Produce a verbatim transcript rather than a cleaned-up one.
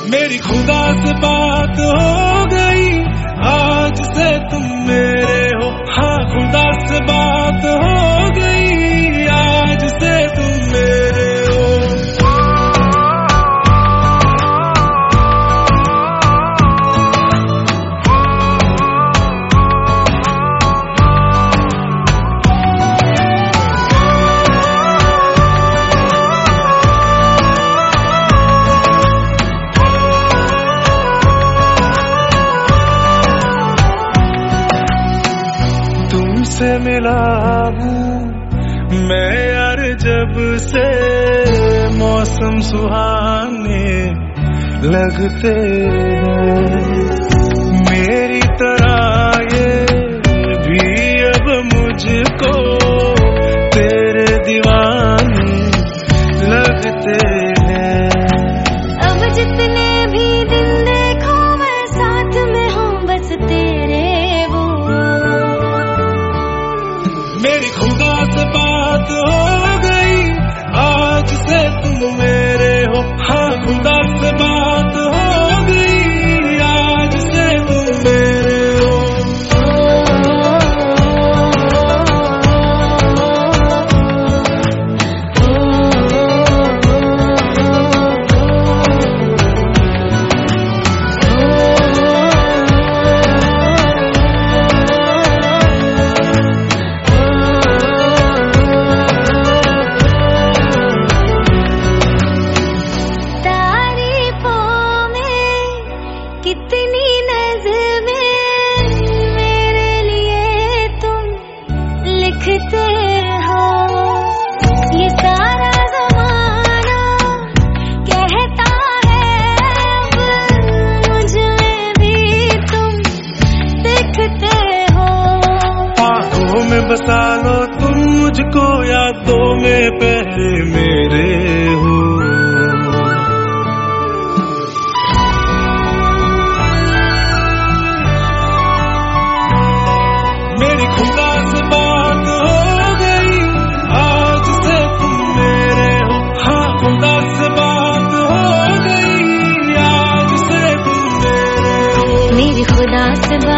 मेरी खुदा से बात हो गई, आज से तुम मेरे हो। हाँ, खुदा से बात हो गई, आज से तुम मेरे हो। तुमसे मिला हूँ मैं यार जब से, मौसम सुहाने लगते हैं। मेरी तरह ये भी अब मुझको तेरे दीवाने लगते हैं। अब जितने भी दिन देखो मैं साथ में हूँ, बस तेरे वो। मेरी खुदा से बात हो गई, आज से तुम मेरे हो। हाँ, खुदा से बात हो गई, आज से तुम मेरे हो। कितनी नज़्में मेरे लिए तुम लिखते हो, ये सारा ज़माना कहता है अब मुझ में भी तुम दिखते हो। आँखों में बसा लो तुम मुझको, यादों में पहले मेरे हो। मेरी खुदा से बात हो गई, आज से तुम मेरे हो। हाँ, खुदा से बात हो गई, आज से तुम मेरे हो। मेरी खुदा से